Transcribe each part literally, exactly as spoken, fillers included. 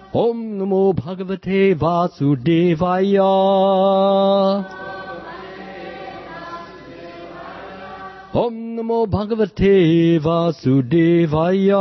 Om Namo Bhagavate Vasudevaya. Om Namo Bhagavate Vasudevaya.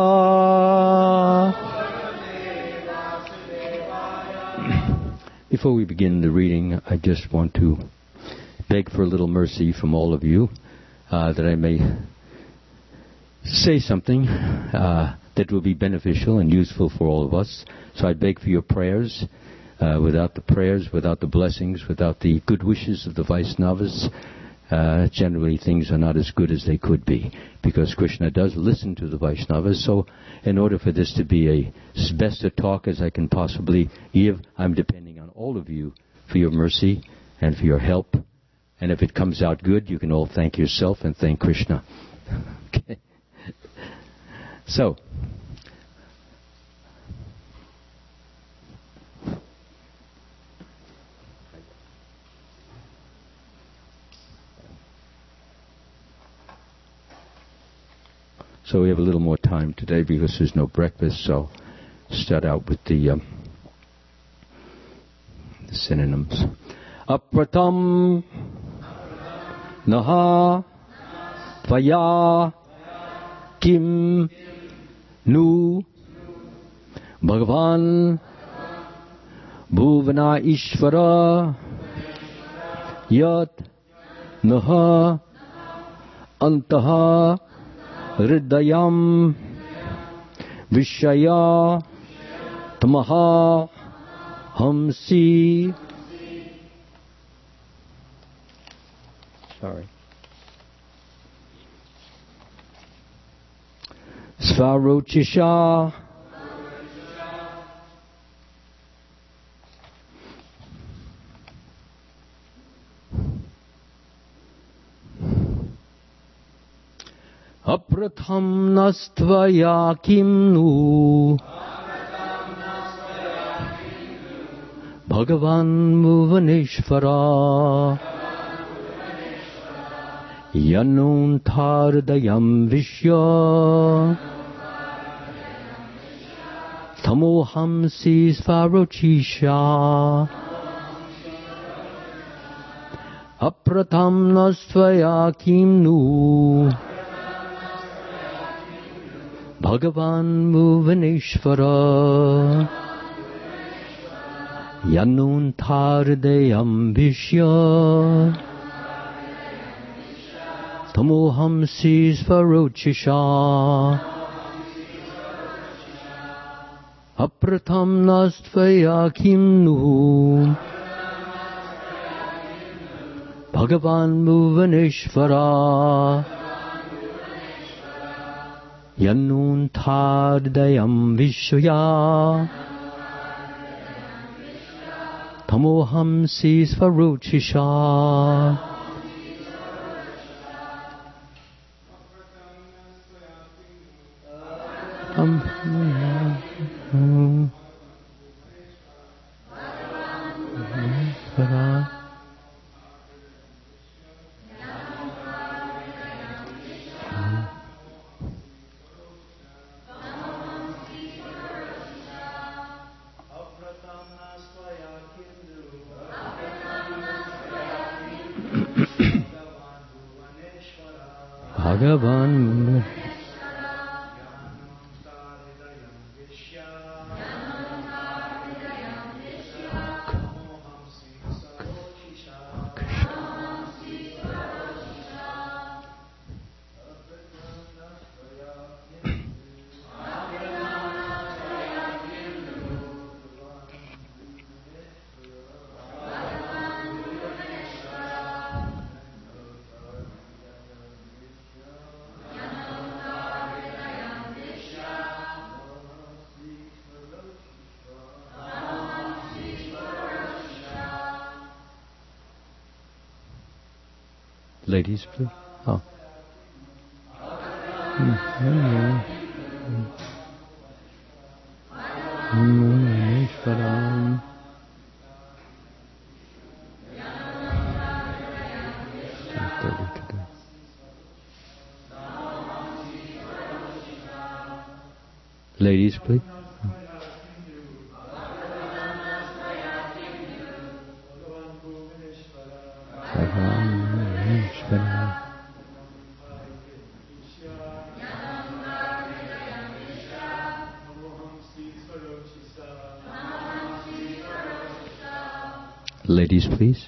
Before we begin the reading, I just want to beg for a little mercy from all of you, uh, that I may say something uh, that will be beneficial and useful for all of us. So I beg for your prayers. Uh, without the prayers, without the blessings, without the good wishes of the Vaishnavas, uh, generally things are not as good as they could be. Because Krishna does listen to the Vaishnavas. So in order for this to be a, as best a talk as I can possibly give, I'm depending on all of you for your mercy and for your help. And if it comes out good, you can all thank yourself and thank Krishna. Okay. So, so we have a little more time today because there's no breakfast. So, start out with the, um, the synonyms. Apratam Naha Tvaya Kim Nu Bhagavan Bhuvana Ishvara Yat Naha Antaha Hridayam Vishaya Tamaha Hamsi. Sorry. Svarochisha Apratham Nastvaya Kimnu Bhagavan Bhuvaneshvara Yanunthardayam Vishya Tamohamsi Svarochisha Apratham Nastvaya Kimnu Bhagavan Bhuvaneshvara Yanunthardayam Vishya Tamohamsi Svarochisha Apratham Nastvaya Kimnu Bhagavan Bhuvaneshvara Yanunthardayam Vishya Tamohamsi Svarochisha. Um, um, Bhagavan Ladies, please. Oh. Mm-hmm. Mm-hmm. Ladies, please. Ladies, please.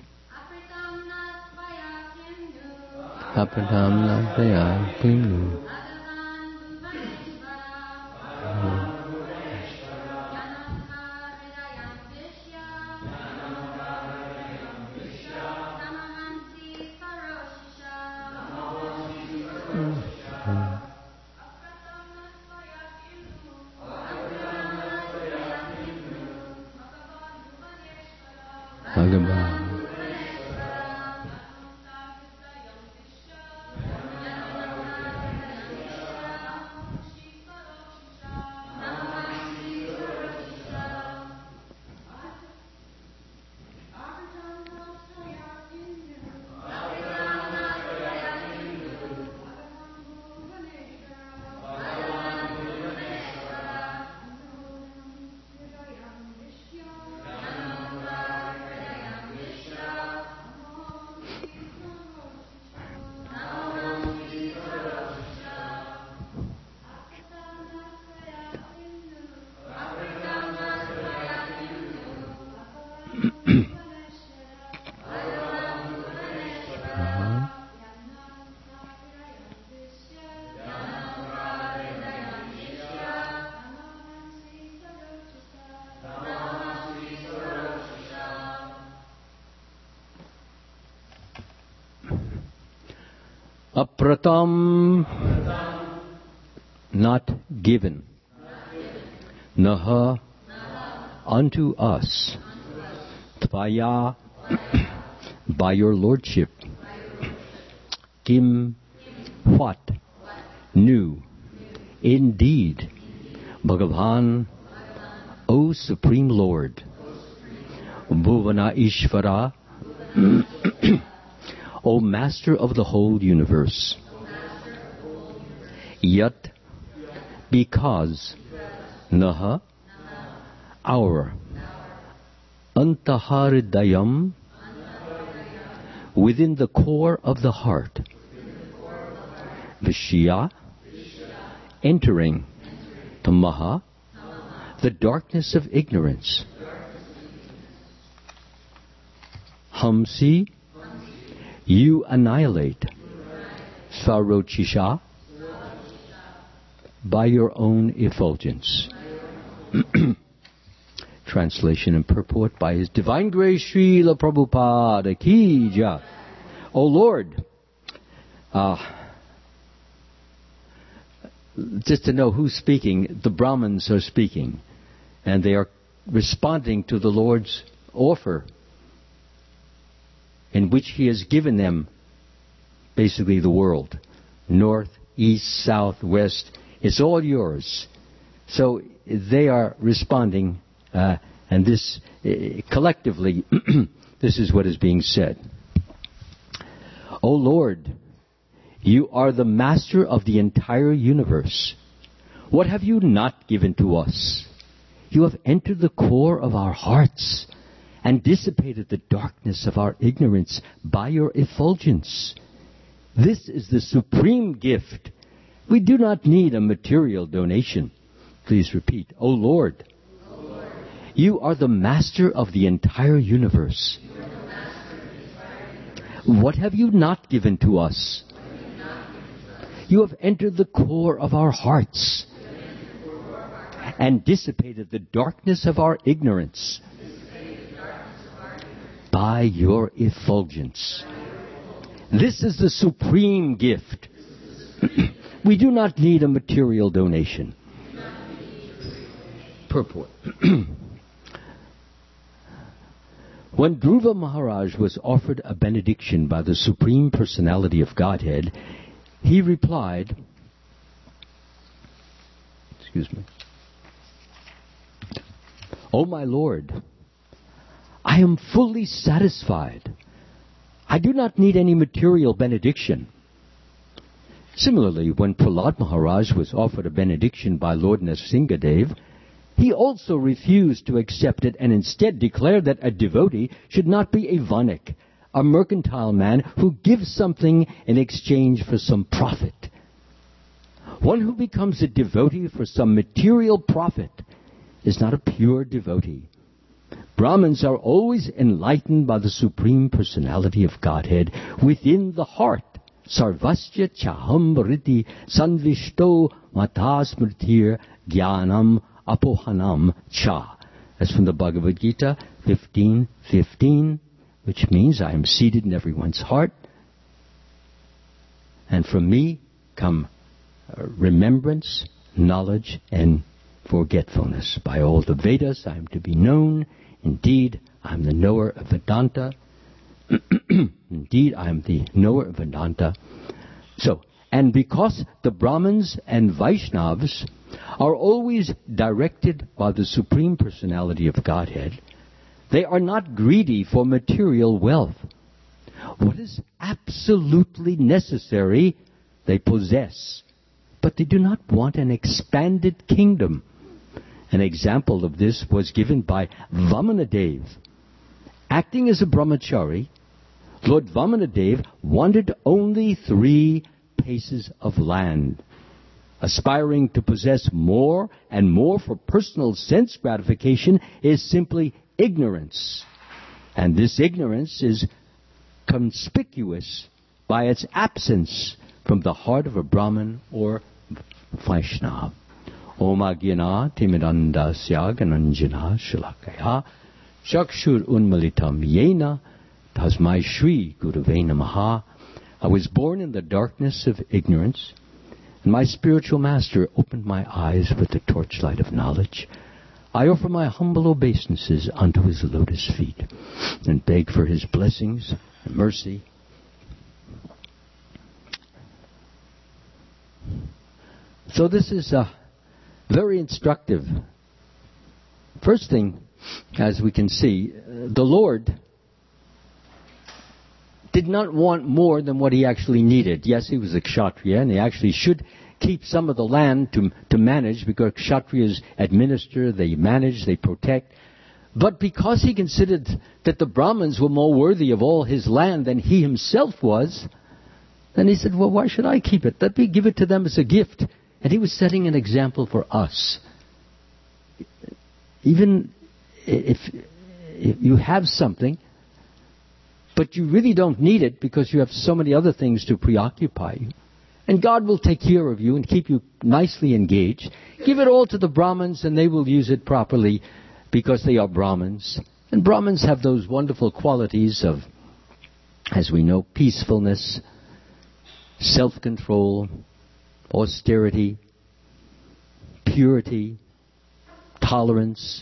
Apratam, not given. Naha, unto us. Tvaya, by your lordship. Kim, what? New. Indeed. Bhagavan, O Supreme Lord. Bhuvana Ishvara, O Master of the whole universe. Yat, because. Naha, our. Antaharidayam, within the core of the heart. Vishya, entering. Tamaha, the darkness of ignorance. Hamsi, you annihilate. Sarochisha, by your own effulgence. Translation and purport by His Divine Grace Srila Prabhupada Ki Jai. O Lord, uh, just to know who's speaking, the Brahmins are speaking, and they are responding to the Lord's offer, in which He has given them basically the world. North, east, south, west. It's all yours. So they are responding, uh, and this, uh, collectively, this is what is being said. O Lord, you are the master of the entire universe. What have you not given to us? You have entered the core of our hearts and dissipated the darkness of our ignorance by your effulgence. This is the supreme gift. We do not need a material donation. Please repeat. O Lord, O Lord, you are the master of the entire universe. What have you not given to us? You have entered the core of our hearts and dissipated the darkness of our ignorance by your effulgence. This is the supreme gift. We do not need a material donation. Purport. When Dhruva Maharaj was offered a benediction by the Supreme Personality of Godhead, he replied, excuse me, O my Lord, I am fully satisfied. I do not need any material benediction. Similarly, when Prahlad Maharaj was offered a benediction by Lord Nrsingadev, he also refused to accept it and instead declared that a devotee should not be a vanik, a mercantile man who gives something in exchange for some profit. One who becomes a devotee for some material profit is not a pure devotee. Brahmins are always enlightened by the Supreme Personality of Godhead within the heart. Sarvasya chaham vritti sanvishto matasmritir jnanam apohanam cha. That's from the Bhagavad Gita fifteen fifteen, which means I am seated in everyone's heart, and from me come remembrance, knowledge, and forgetfulness. By all the Vedas I am to be known. Indeed, I am the knower of Vedanta. Indeed, I am the knower of Vedanta. So, and because the Brahmins and Vaishnavas are always directed by the Supreme Personality of Godhead, they are not greedy for material wealth. What is absolutely necessary, they possess. But they do not want an expanded kingdom. An example of this was given by Vamanadev. Acting as a brahmachari, Lord Vamanadev wanted only three paces of land. Aspiring to possess more and more for personal sense gratification is simply ignorance. And this ignorance is conspicuous by its absence from the heart of a Brahmin or Vaishnava. Om Agyana Timidanda Syagananjana Shalakaya Chakshur Unmalitam Yena Tasmai Shri Gurave Namaha. I was born in the darkness of ignorance, and my spiritual master opened my eyes with the torchlight of knowledge. I offer my humble obeisances unto his lotus feet, and beg for his blessings and mercy. So this is uh, very instructive. First thing, as we can see, uh, the Lord did not want more than what he actually needed. Yes, he was a kshatriya, and he actually should keep some of the land to, to manage, because kshatriyas administer, they manage, they protect. But because he considered that the Brahmins were more worthy of all his land than he himself was, then he said, well, why should I keep it? Let me give it to them as a gift. And he was setting an example for us. Even if, if you have something, but you really don't need it because you have so many other things to preoccupy you, and God will take care of you and keep you nicely engaged, give it all to the Brahmins and they will use it properly because they are Brahmins. And Brahmins have those wonderful qualities of, as we know, peacefulness, self-control, austerity, purity, tolerance,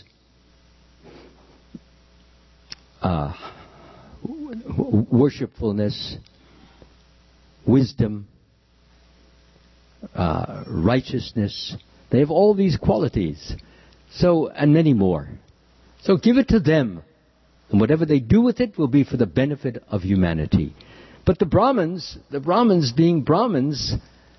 uh, worshipfulness, wisdom, uh, righteousness. They have all these qualities. So, and many more. So give it to them. And whatever they do with it will be for the benefit of humanity. But the Brahmins, the Brahmins being Brahmins,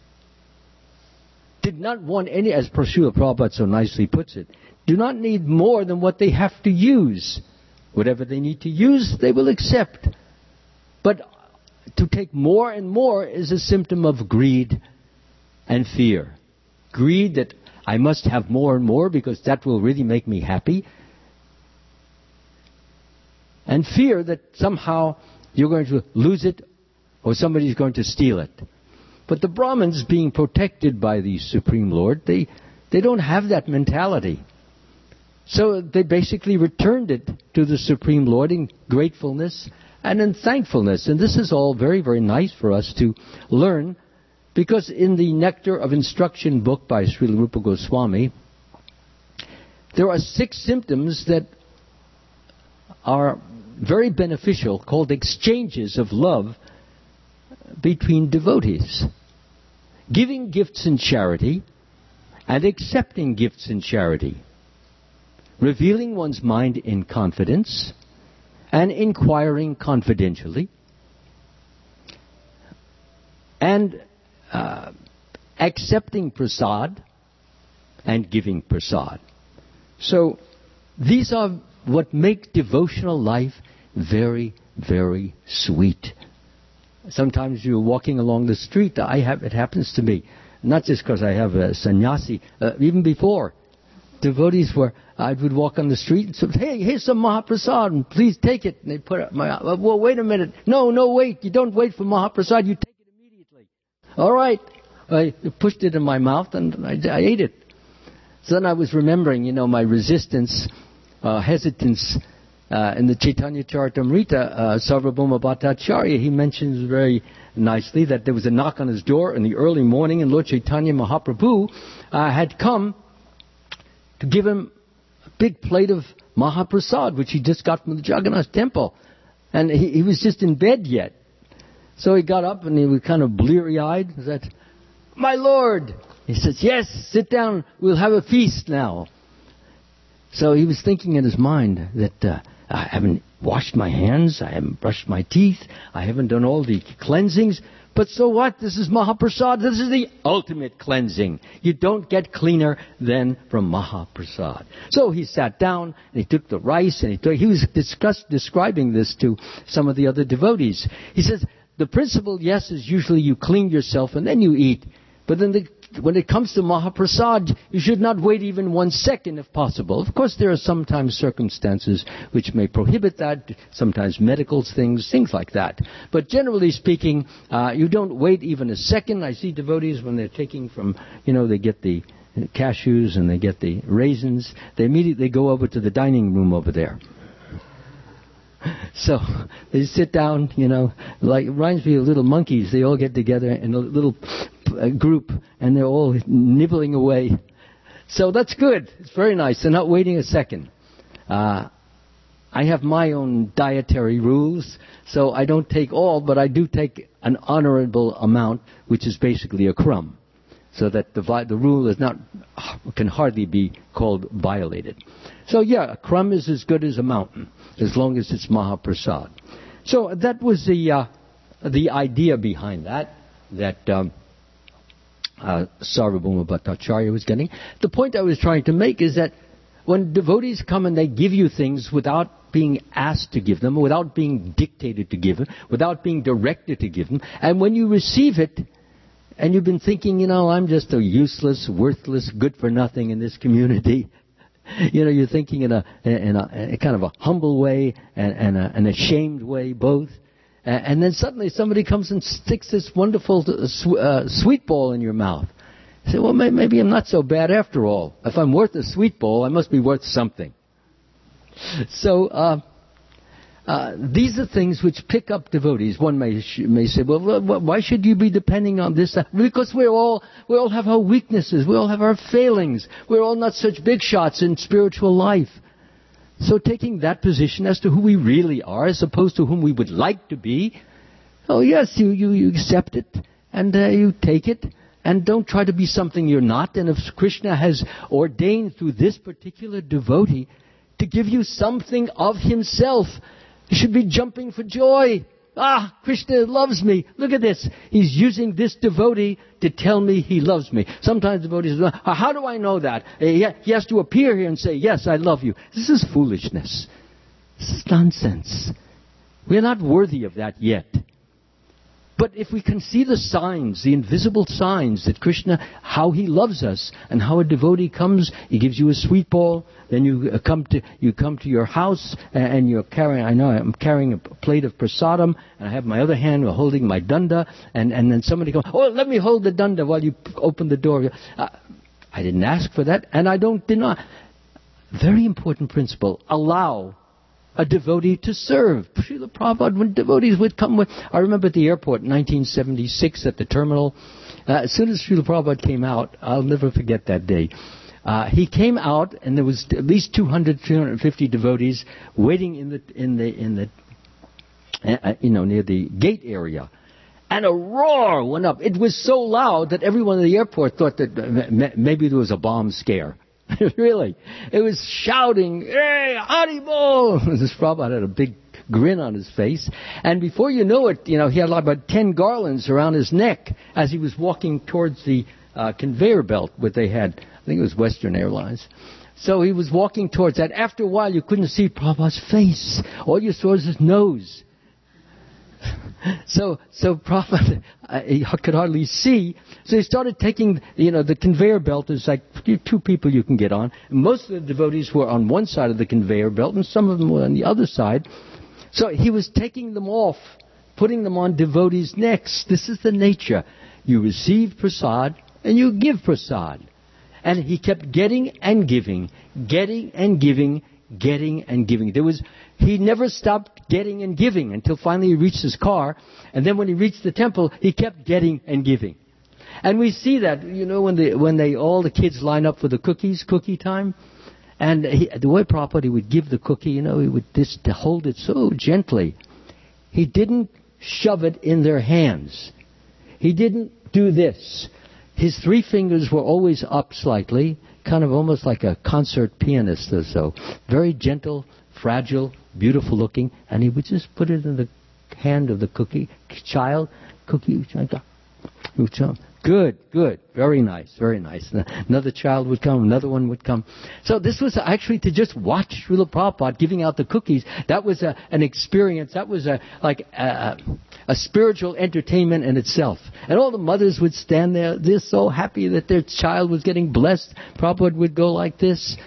did not want any, as Srila Prabhupada so nicely puts it, do not need more than what they have to use. Whatever they need to use, they will accept. But to take more and more is a symptom of greed and fear. Greed that I must have more and more because that will really make me happy. And fear that somehow you're going to lose it or somebody's going to steal it. But the Brahmins, being protected by the Supreme Lord, they, they don't have that mentality. So they basically returned it to the Supreme Lord in gratefulness and in thankfulness. And this is all very, very nice for us to learn, because in the Nectar of Instruction book by Srila Rupa Goswami, there are six symptoms that are very beneficial, called exchanges of love between devotees. Giving gifts in charity and accepting gifts in charity. Revealing one's mind in confidence and inquiring confidentially. And uh, accepting prasad and giving prasad. So these are what make devotional life very, very sweet. Sometimes you're walking along the street. I have it happens to me, not just because I have a sannyasi. Uh, even before, devotees were I would walk on the street and say, "Hey, here's some Mahaprasad, and please take it." And they put it my. Well, wait a minute. No, no, wait. You don't wait for Mahaprasad. You take it immediately. All right. I pushed it in my mouth and I, I ate it. So then I was remembering, you know, my resistance, uh, hesitance. Uh, in the Chaitanya Charitamrita, uh, Sarvabhauma Bhattacharya, he mentions very nicely that there was a knock on his door in the early morning, and Lord Chaitanya Mahaprabhu uh, had come to give him a big plate of Mahaprasad, which he just got from the Jagannath temple. And he, he was just in bed yet. So he got up and he was kind of bleary-eyed and said, "My Lord!" He says, "Yes, sit down, we'll have a feast now." So he was thinking in his mind that uh, I haven't washed my hands, I haven't brushed my teeth, I haven't done all the cleansings. But so what? This is Mahaprasad. This is the ultimate cleansing. You don't get cleaner than from Mahaprasad. So he sat down and he took the rice and he took, he was discuss, describing this to some of the other devotees. He says, the principle, yes, is usually you clean yourself and then you eat. But then the when it comes to Mahaprasad, you should not wait even one second if possible. Of course, there are sometimes circumstances which may prohibit that, sometimes medical things, things like that. But generally speaking, uh, you don't wait even a second. I see devotees when they're taking from, you know, they get the cashews and they get the raisins, they immediately go over to the dining room over there. So they sit down, you know, like it reminds me of little monkeys. They all get together in a little uh, group and they're all nibbling away. So that's good. It's very nice. They're not waiting a second. Uh, I have my own dietary rules, so I don't take all, but I do take an honorable amount, which is basically a crumb, so that the the rule is not can hardly be called violated. So yeah, a crumb is as good as a mountain, as long as it's Mahaprasad. So that was the uh, the idea behind that, that um, uh, Sarvabhauma Bhattacharya was getting. The point I was trying to make is that when devotees come and they give you things without being asked to give them, without being dictated to give them, without being directed to give them, and when you receive it, and you've been thinking, you know, I'm just a useless, worthless, good-for-nothing in this community. You know, you're thinking in a in a, in a kind of a humble way and, and a, an ashamed way, both. And, and then suddenly somebody comes and sticks this wonderful uh, sweet ball in your mouth. You say, well, maybe I'm not so bad after all. If I'm worth a sweet ball, I must be worth something. So uh, uh, these are things which pick up devotees. One may may say, well, why should you be depending on this? Because we all we all have our weaknesses. We all have our failings. We're all not such big shots in spiritual life. So taking that position as to who we really are, as opposed to whom we would like to be, oh yes, you you, you accept it and uh, you take it. And don't try to be something you're not. And if Krishna has ordained through this particular devotee to give you something of himself, you should be jumping for joy. Ah, Krishna loves me. Look at this. He's using this devotee to tell me he loves me. Sometimes devotees say, how do I know that? He has to appear here and say, yes, I love you. This is foolishness. This is nonsense. We're not worthy of that yet. But if we can see the signs, the invisible signs that Krishna, how he loves us, and how a devotee comes, he gives you a sweet ball, then you come to you come to your house and you're carrying, I know I'm carrying a plate of prasadam, and I have my other hand holding my danda, and, and then somebody goes, oh, let me hold the danda while you open the door. Uh, I didn't ask for that, and I don't deny. Very important principle, allow a devotee to serve. Srila Prabhupada, when devotees would come with, I remember at the airport in nineteen seventy-six at the terminal, uh, as soon as Srila Prabhupada came out, I'll never forget that day. Uh, he came out and there was at least two hundred, two hundred fifty devotees waiting in the, in the, in the, uh, you know, near the gate area. And a roar went up. It was so loud that everyone in the airport thought that maybe there was a bomb scare. Really. It was shouting, hey, Haribol! This Prabhupada had a big grin on his face. And before you know it, you know, he had about ten garlands around his neck as he was walking towards the uh, conveyor belt that they had. I think it was Western Airlines. So he was walking towards that. After a while, you couldn't see Prabhupada's face. All you saw was his nose. So, so Prabhupada uh, he could hardly see. So he started taking, you know, the conveyor belt is like two people you can get on. Most of the devotees were on one side of the conveyor belt, and some of them were on the other side. So he was taking them off, putting them on devotees' necks. This is the nature. You receive prasad, and you give prasad. And he kept getting and giving, getting and giving, getting and giving. There was, he never stopped getting and giving until finally he reached his car. And then when he reached the temple, he kept getting and giving. And we see that, you know, when they, when they, all the kids line up for the cookies, cookie time. And he, the way Prabhupada, he would give the cookie, you know, he would just hold it so gently. He didn't shove it in their hands. He didn't do this. His three fingers were always up slightly, kind of almost like a concert pianist or so. Very gentle, fragile, beautiful looking, and he would just put it in the hand of the cookie child. Cookie, good, good, very nice, very nice. Another child would come, another one would come. So this was actually to just watch Srila Prabhupada giving out the cookies. That was a, an experience. That was a like a, a spiritual entertainment in itself. And all the mothers would stand there. They're so happy that their child was getting blessed. Prabhupada would go like this.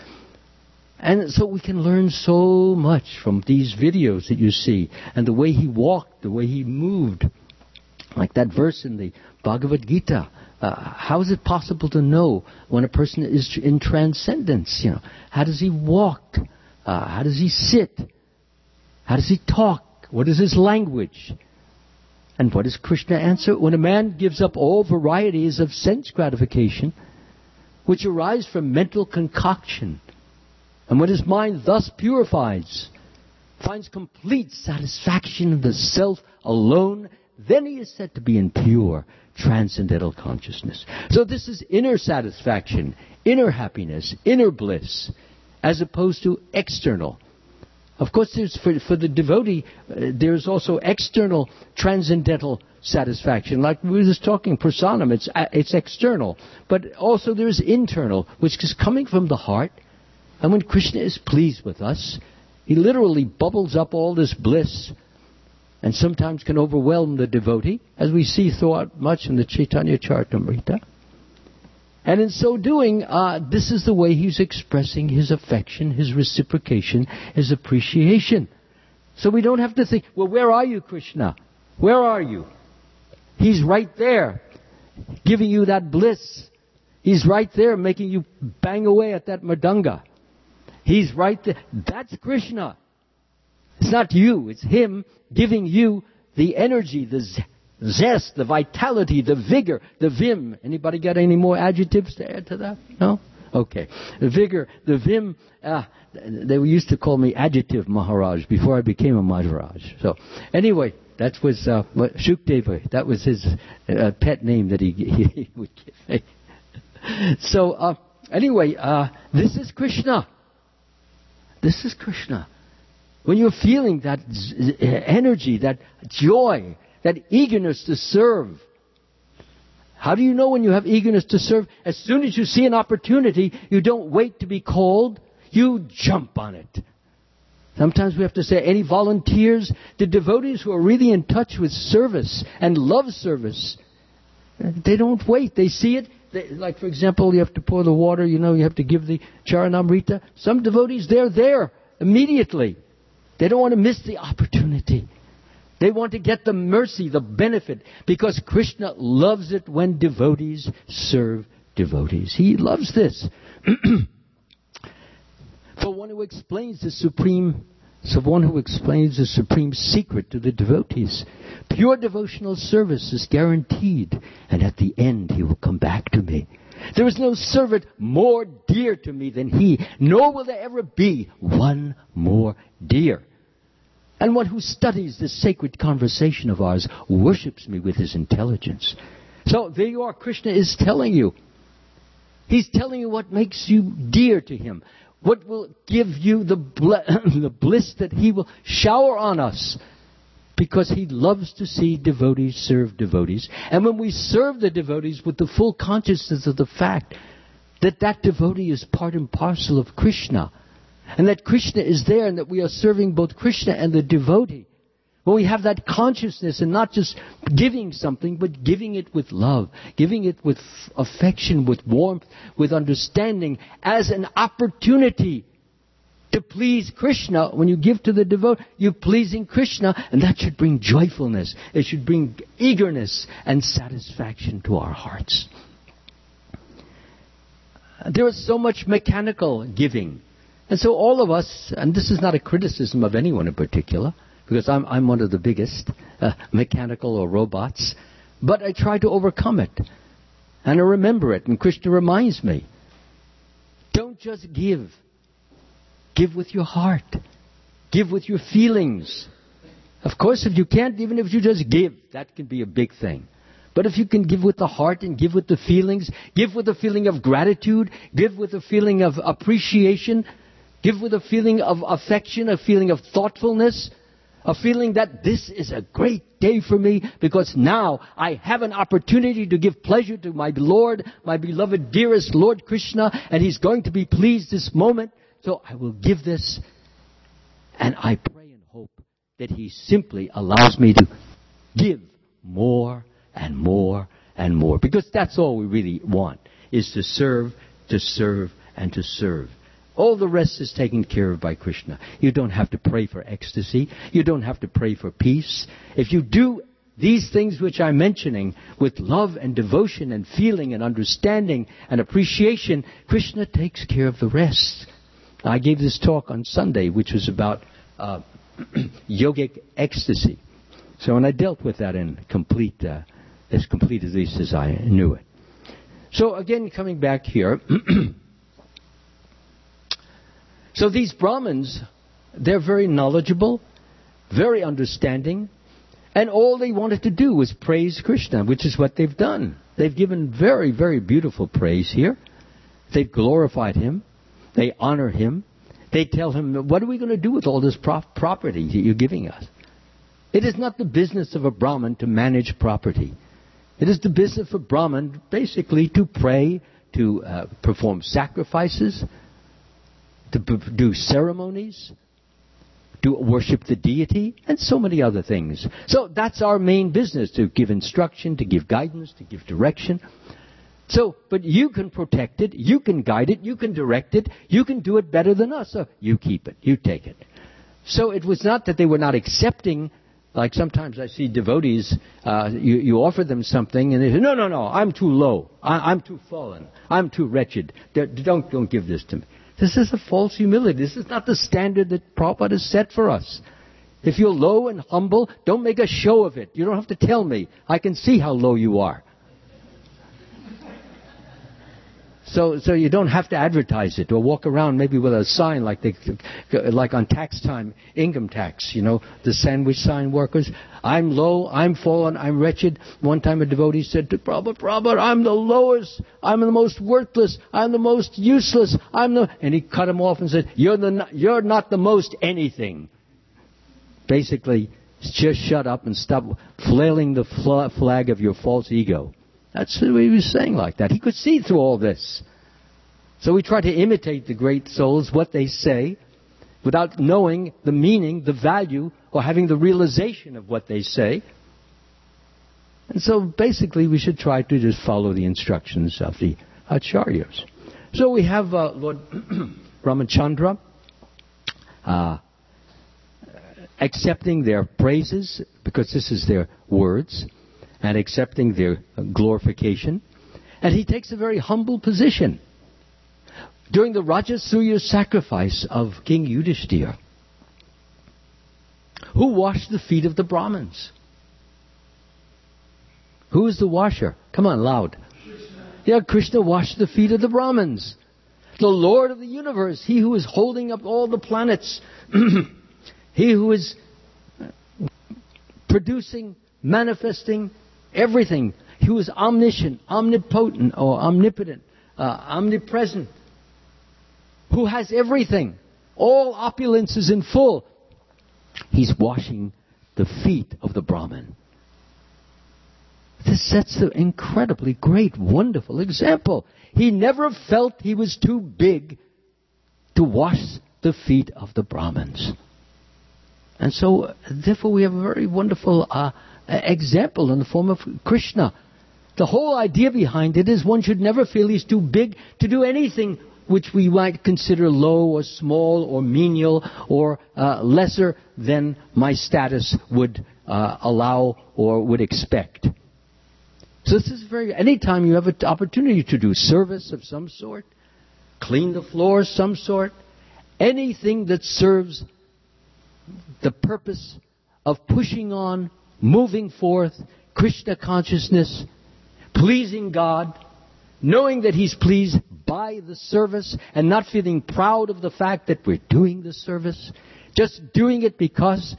And so we can learn so much from these videos that you see. And the way he walked, the way he moved. Like that verse in the Bhagavad Gita. Uh, how is it possible to know when a person is in transcendence? You know, how does he walk? Uh, how does he sit? How does he talk? What is his language? And what does Krishna answer? When a man gives up all varieties of sense gratification, which arise from mental concoction, and when his mind thus purifies, finds complete satisfaction in the self alone, then he is said to be in pure transcendental consciousness. So this is inner satisfaction, inner happiness, inner bliss, as opposed to external. Of course, there's for, for the devotee, uh, there's also external transcendental satisfaction. Like we were just talking, prasanam, it's, uh, it's external. But also there's internal, which is coming from the heart. And when Krishna is pleased with us, he literally bubbles up all this bliss and sometimes can overwhelm the devotee, as we see throughout much in the Chaitanya Charitamrita. And in so doing, uh, this is the way he's expressing his affection, his reciprocation, his appreciation. So we don't have to think, well, where are you, Krishna? Where are you? He's right there, giving you that bliss. He's right there, making you bang away at that mridanga. He's right there. That's Krishna. It's not you, it's him giving you the energy, the zest, the vitality, the vigor, the vim. Anybody got any more adjectives to add to that? No? Okay. The vigor, the vim, uh, they used to call me Adjective Maharaj before I became a Maharaj. So, anyway, that was uh, Shukdeva. That was his uh, pet name that he, he would give me. So, uh, anyway, uh, this is Krishna. This is Krishna. When you're feeling that energy, that joy, that eagerness to serve. How do you know when you have eagerness to serve? As soon as you see an opportunity, you don't wait to be called. You jump on it. Sometimes we have to say, any volunteers? The devotees who are really in touch with service and love service, they don't wait. They see it. They, like, for example, you have to pour the water, you know, you have to give the Charanamrita. Some devotees, they're there immediately. They don't want to miss the opportunity. They want to get the mercy, the benefit, because Krishna loves it when devotees serve devotees. He loves this. For one who explains the supreme, so one who explains the supreme secret to the devotees, pure devotional service is guaranteed, and at the end he will come back to me. There is no servant more dear to me than he, nor will there ever be one more dear. And one who studies this sacred conversation of ours worships me with his intelligence. So there you are. Krishna is telling you. He's telling you what makes you dear to him. What will give you the, ble- the bliss that he will shower on us. Because he loves to see devotees serve devotees. And when we serve the devotees with the full consciousness of the fact that that devotee is part and parcel of Krishna, and that Krishna is there and that we are serving both Krishna and the devotee, When we have that consciousness and not just giving something, but giving it with love, giving it with affection, with warmth, with understanding, as an opportunity to please Krishna. When you give to the devotee, you're pleasing Krishna, and that should bring joyfulness. It should bring eagerness and satisfaction to our hearts. There is so much mechanical giving. And so all of us, and this is not a criticism of anyone in particular, because I'm, I'm one of the biggest uh, mechanical or robots, but I try to overcome it. And I remember it, and Krishna reminds me. Don't just give. Give with your heart. Give with your feelings. Of course, if you can't, even if you just give, that can be a big thing. But if you can give with the heart and give with the feelings, give with a feeling of gratitude, give with a feeling of appreciation, give with a feeling of affection, a feeling of thoughtfulness, a feeling that this is a great day for me because now I have an opportunity to give pleasure to my Lord, my beloved dearest Lord Krishna, and He's going to be pleased this moment. So I will give this, and I pray and hope that He simply allows me to give more and more and more. Because that's all we really want, is to serve, to serve, and to serve. All the rest is taken care of by Krishna. You don't have to pray for ecstasy. You don't have to pray for peace. If you do these things which I'm mentioning with love and devotion and feeling and understanding and appreciation, Krishna takes care of the rest. I gave this talk on Sunday, which was about uh, yogic ecstasy. So, and I dealt with that in complete, uh, as complete at least as I knew it. So again, coming back here, so these Brahmins, they're very knowledgeable, very understanding, and all they wanted to do was praise Krishna, which is what they've done. They've given very, very beautiful praise here. They've glorified Him. They honor Him. They tell Him, what are we going to do with all this pro- property that you're giving us? It is not the business of a Brahmin to manage property. It is the business of a Brahmin basically to pray, to uh, perform sacrifices, to p- do ceremonies, to worship the deity, and so many other things. So that's our main business, to give instruction, to give guidance, to give direction. So, but you can protect it, you can guide it, you can direct it, you can do it better than us, so you keep it, you take it. So it was not that they were not accepting, like sometimes I see devotees, uh, you, you offer them something and they say, no, no, no, I'm too low, I, I'm too fallen, I'm too wretched, don't, don't give this to me. This is a false humility. This is not the standard that Prabhupada has set for us. If you're low and humble, don't make a show of it. You don't have to tell me. I can see how low you are. So, so you don't have to advertise it or walk around maybe with a sign like they, like on tax time, income tax, you know, the sandwich sign workers. I'm low, I'm fallen, I'm wretched. One time a devotee said to Prabhupada, Prabhupada, I'm the lowest, I'm the most worthless, I'm the most useless, I'm the, and he cut him off and said, you're the, you're not the most anything. Basically, just shut up and stop flailing the flag of your false ego. That's what he was saying like that. He could see through all this. So we try to imitate the great souls, what they say, without knowing the meaning, the value, or having the realization of what they say. And so basically we should try to just follow the instructions of the Acharyas. So we have uh, Lord Ramachandra uh, accepting their praises, because this is their words, and accepting their glorification. And he takes a very humble position. During the Rajasuya sacrifice of King Yudhishthira, who washed the feet of the Brahmins? Who is the washer? Come on, loud. Krishna. Yeah, Krishna washed the feet of the Brahmins. The Lord of the universe, He who is holding up all the planets, He who is producing, manifesting everything, He was omniscient, omnipotent, or omnipotent, uh, omnipresent, who has everything, all opulences in full. He's washing the feet of the Brahmin. This sets an incredibly great, wonderful example. He never felt he was too big to wash the feet of the Brahmins. And so, therefore, we have a very wonderful uh, example in the form of Krishna. The whole idea behind it is one should never feel he's too big to do anything which we might consider low or small or menial or uh, lesser than my status would uh, allow or would expect. So this is very, anytime you have an opportunity to do service of some sort, clean the floor of some sort, anything that serves the purpose of pushing on, moving forth, Krishna consciousness, pleasing God, knowing that He's pleased by the service and not feeling proud of the fact that we're doing the service, just doing it because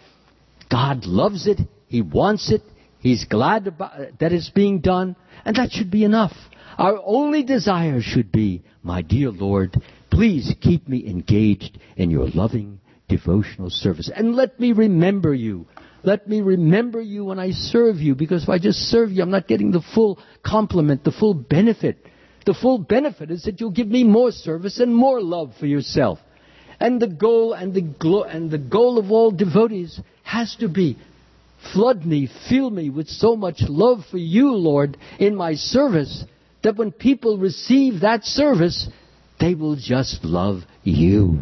God loves it, He wants it, He's glad about that it's being done, and that should be enough. Our only desire should be, my dear Lord, please keep me engaged in your loving devotional service. And let me remember you. Let me remember you when I serve you, because if I just serve you, I'm not getting the full complement, the full benefit. The full benefit is that you'll give me more service and more love for yourself. And the goal and the glo- and the goal of all devotees has to be, flood me, fill me with so much love for you, Lord, in my service, that when people receive that service, they will just love you.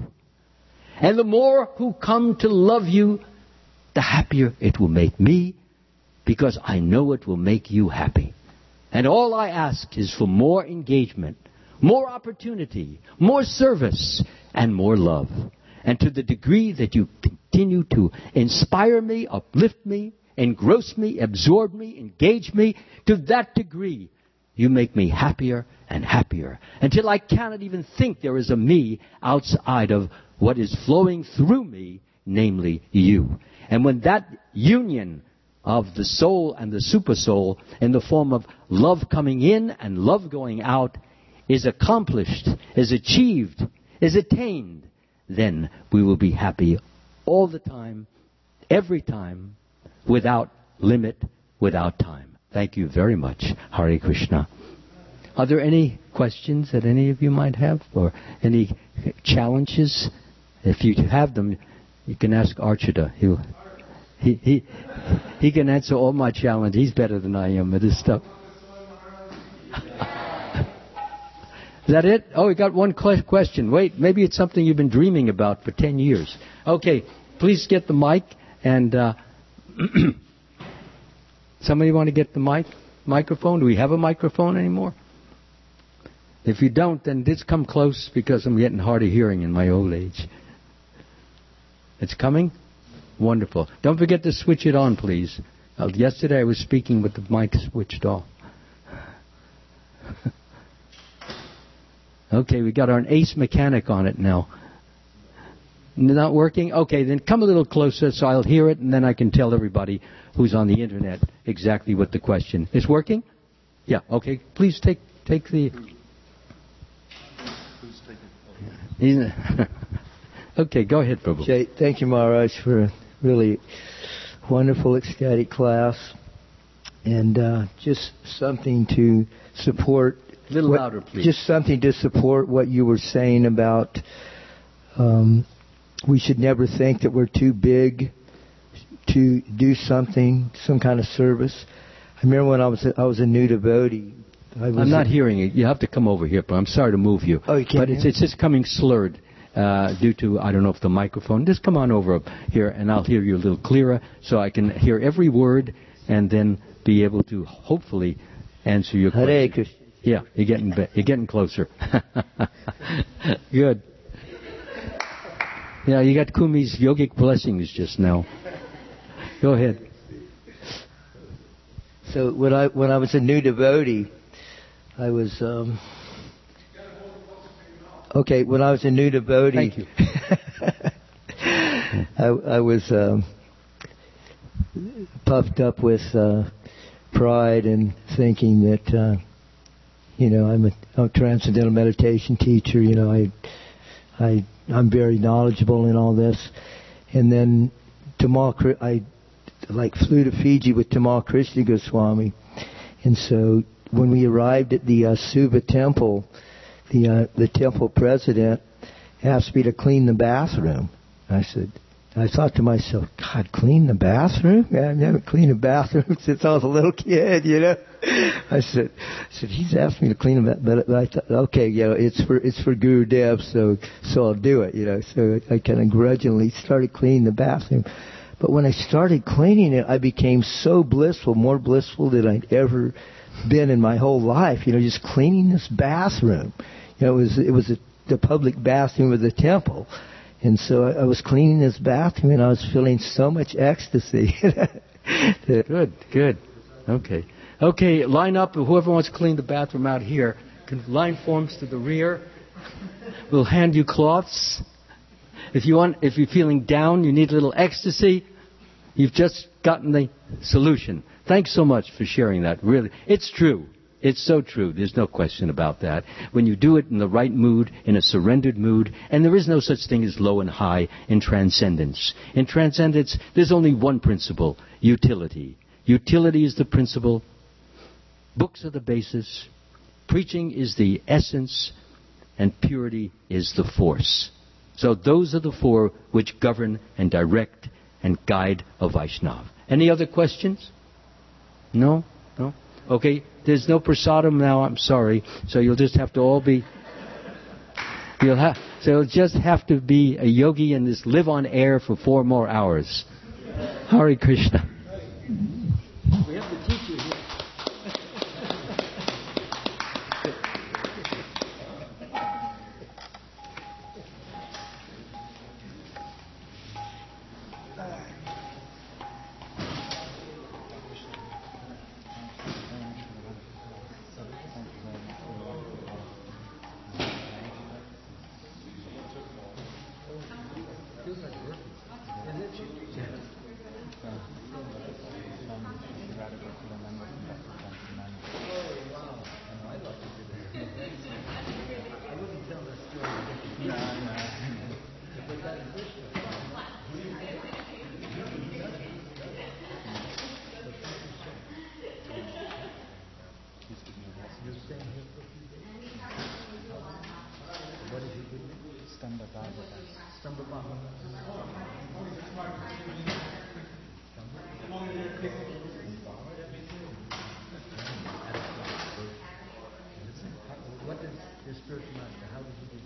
And the more who come to love you, the happier it will make me, because I know it will make you happy. And all I ask is for more engagement, more opportunity, more service, and more love. And to the degree that you continue to inspire me, uplift me, engross me, absorb me, engage me, to that degree you make me happier and happier, until I cannot even think there is a me outside of what is flowing through me, namely you. And when that union of the soul and the supersoul in the form of love coming in and love going out is accomplished, is achieved, is attained, then we will be happy all the time, every time, without limit, without time. Thank you very much. Hare Krishna. Are there any questions that any of you might have, or any challenges? If you have them, you can ask Archita. He'll, he he he can answer all my challenges. He's better than I am at this stuff. Is that it? Oh, we got one question. Wait, maybe it's something you've been dreaming about for ten years. Okay, please get the mic. And uh, somebody want to get the mic, microphone? Do we have a microphone anymore? If you don't, then just come close, because I'm getting hard of hearing in my old age. It's coming? Wonderful. Don't forget to switch it on, please. Uh, yesterday I was speaking with the mic switched off. Okay, we got our ace mechanic on it now. Not working? Okay, then come a little closer so I'll hear it, and then I can tell everybody who's on the internet exactly what the question is. Working? Yeah, okay. Please take take the... Okay, go ahead, Prabhu. Jay, thank you, Maharaj, for a really wonderful, ecstatic class. And uh, just something to support... A little what, louder, please. Just something to support what you were saying about um, we should never think that we're too big to do something, some kind of service. I remember when I was a, I was a new devotee. I was I'm not a, hearing it. You have to come over here, but I'm sorry to move you. Oh, you can't But it's, it's just coming slurred uh, due to, I don't know if the microphone. Just come on over up here, and I'll hear you a little clearer, so I can hear every word and then be able to hopefully answer your question. Hare Krishna. Yeah, you're getting be- you're getting closer. Good. Yeah, you got Kumi's yogic blessings just now. Go ahead. So when I when I was a new devotee, I was um, okay. When I was a new devotee, Thank you. I, I was um, puffed up with uh, pride and thinking that. Uh, You know, I'm a, I'm a transcendental meditation teacher. You know, I, I, I'm very knowledgeable in all this. And then Tamal, I like flew to Fiji with Tamal Krishna Goswami. And so when we arrived at the uh, Suva temple, the uh, the temple president asked me to clean the bathroom. I said, I thought to myself, God, clean the bathroom? I haven't cleaned a bathroom since I was a little kid, you know. I said, I said he's asked me to clean the bathroom, but I thought, okay, you know, it's for it's for Guru Dev, so so I'll do it, you know. So I kind of grudgingly started cleaning the bathroom. But when I started cleaning it, I became so blissful, more blissful than I'd ever been in my whole life. You know, just cleaning this bathroom. You know, it was it was a, the public bathroom of the temple. And so I was cleaning this bathroom, and I was feeling so much ecstasy. Good, good. Okay. Okay, line up. Whoever wants to clean the bathroom out here, can line forms to the rear. We'll hand you cloths. If you want, if you're feeling down, you need a little ecstasy, you've just gotten the solution. Thanks so much for sharing that. Really, it's true. It's so true. There's no question about that. When you do it in the right mood, in a surrendered mood, and there is no such thing as low and high in transcendence. In transcendence, there's only one principle, utility. Utility is the principle. Books are the basis. Preaching is the essence. And purity is the force. So those are the four which govern and direct and guide a Vaishnava. Any other questions? No? No? Okay, there's no prasadam now, I'm sorry. So you'll just have to all be... You'll have, so you'll just have to be a yogi and just live on air for four more hours. Hare Krishna.